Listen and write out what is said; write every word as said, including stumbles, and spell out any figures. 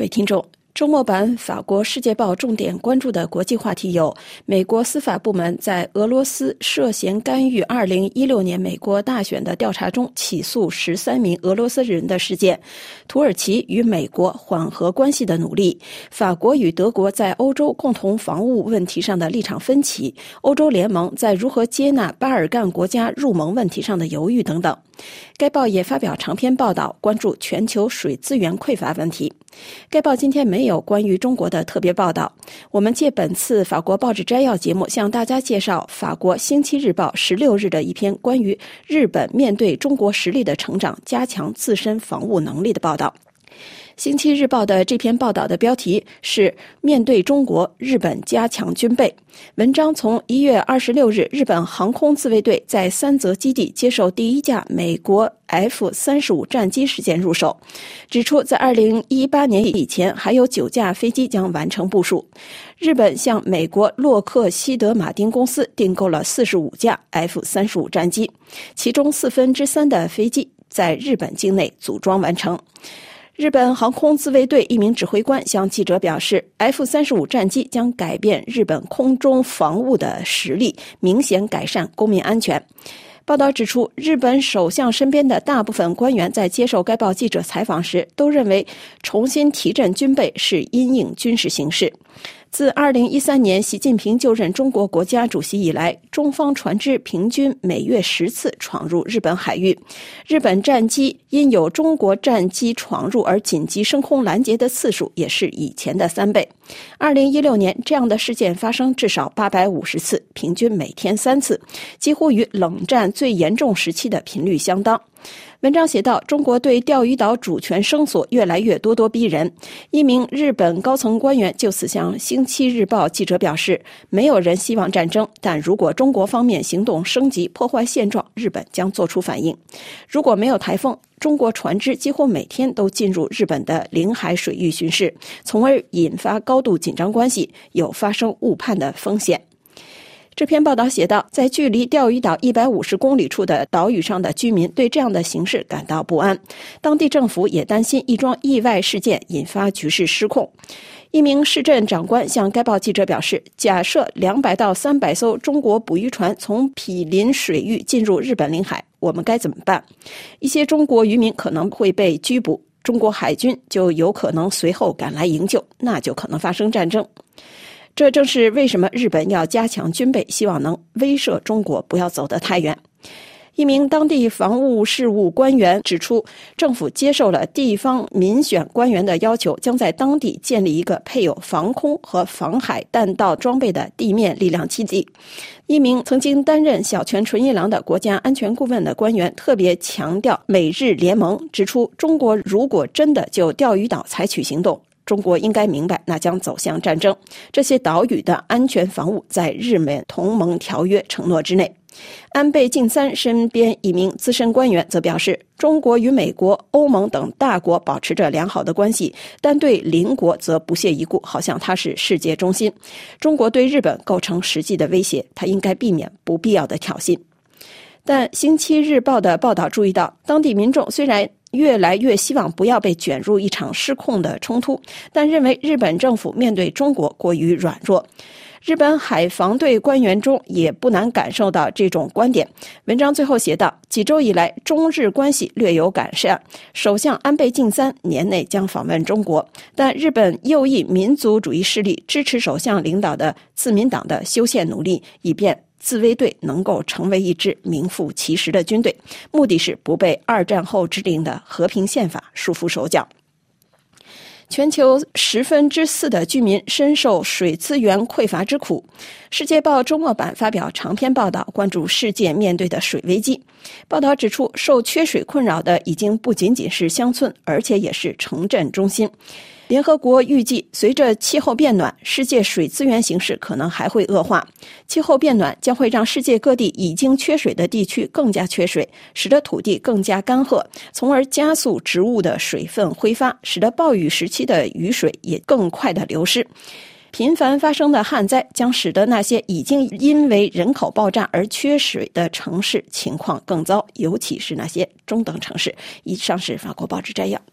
各位听众，周末版法国《世界报》重点关注的国际话题有：美国司法部门在俄罗斯涉嫌干预二零一六年美国大选的调查中起诉十三名俄罗斯人的事件；土耳其与美国缓和关系的努力；法国与德国在欧洲共同防务问题上的立场分歧；欧洲联盟在如何接纳巴尔干国家入盟问题上的犹豫等等。该报也发表长篇报道，关注全球水资源匮乏问题。该报今天没有关于中国的特别报道。我们借本次法国报纸摘要节目向大家介绍法国《星期日报》十六日的一篇关于日本面对中国实力的成长，加强自身防务能力的报道。星期日报的这篇报道的标题是面对中国，日本加强军备。文章从一月二十六日日本航空自卫队在三泽基地接受第一架美国 F 三十五 战机事件入手，指出在二零一八年以前还有九架飞机将完成部署。日本向美国洛克希德马丁公司订购了四十五架 F 三十五 战机，其中四分之三的飞机在日本境内组装完成。日本航空自卫队一名指挥官向记者表示 ，F 三十五 战机将改变日本空中防务的实力，明显改善公民安全。报道指出，日本首相身边的大部分官员在接受该报记者采访时，都认为重新提振军备是因应军事形势。自二零一三年习近平就任中国国家主席以来，中方船只平均每月十次闯入日本海域，日本战机因有中国战机闯入而紧急升空拦截的次数也是以前的三倍。二零一六年这样的事件发生至少八百五十次，平均每天三次，几乎与冷战最严重时期的频率相当。文章写道，中国对钓鱼岛主权声索越来越咄咄逼人。一名日本高层官员就此向《星期日报》记者表示，没有人希望战争，但如果中国方面行动升级破坏现状，日本将做出反应。如果没有台风，中国船只几乎每天都进入日本的领海水域巡视，从而引发高度紧张关系，有发生误判的风险。这篇报道写道，在距离钓鱼岛一百五十公里处的岛屿上的居民对这样的形势感到不安，当地政府也担心一桩意外事件引发局势失控。一名市镇长官向该报记者表示，假设两百到三百艘中国捕鱼船从毗邻水域进入日本领海，我们该怎么办？一些中国渔民可能会被拘捕，中国海军就有可能随后赶来营救，那就可能发生战争。这正是为什么日本要加强军备，希望能威慑中国不要走得太远。一名当地防务事务官员指出，政府接受了地方民选官员的要求，将在当地建立一个配有防空和防海弹道装备的地面力量基地。一名曾经担任小泉纯一郎的国家安全顾问的官员特别强调美日联盟，指出中国如果真的就钓鱼岛采取行动，中国应该明白那将走向战争。这些岛屿的安全防务在日美同盟条约承诺之内。安倍晋三身边一名资深官员则表示，中国与美国、欧盟等大国保持着良好的关系，但对邻国则不屑一顾，好像它是世界中心。中国对日本构成实际的威胁，他应该避免不必要的挑衅。但《星期日报》的报道注意到，当地民众虽然越来越希望不要被卷入一场失控的冲突，但认为日本政府面对中国过于软弱。日本海防队官员中也不难感受到这种观点。文章最后写道，几周以来中日关系略有改善，首相安倍晋三年内将访问中国，但日本右翼民族主义势力支持首相领导的自民党的修宪努力，以便自卫队能够成为一支名副其实的军队，目的是不被二战后制定的和平宪法束缚手脚。全球十分之四的居民深受水资源匮乏之苦。世界报周末版发表长篇报道，关注世界面对的水危机。报道指出，受缺水困扰的已经不仅仅是乡村，而且也是城镇中心。联合国预计，随着气候变暖，世界水资源形势可能还会恶化。气候变暖将会让世界各地已经缺水的地区更加缺水，使得土地更加干涸，从而加速植物的水分挥发，使得暴雨时期的雨水也更快的流失。频繁发生的旱灾将使得那些已经因为人口爆炸而缺水的城市情况更糟，尤其是那些中等城市。以上是法国报纸摘要。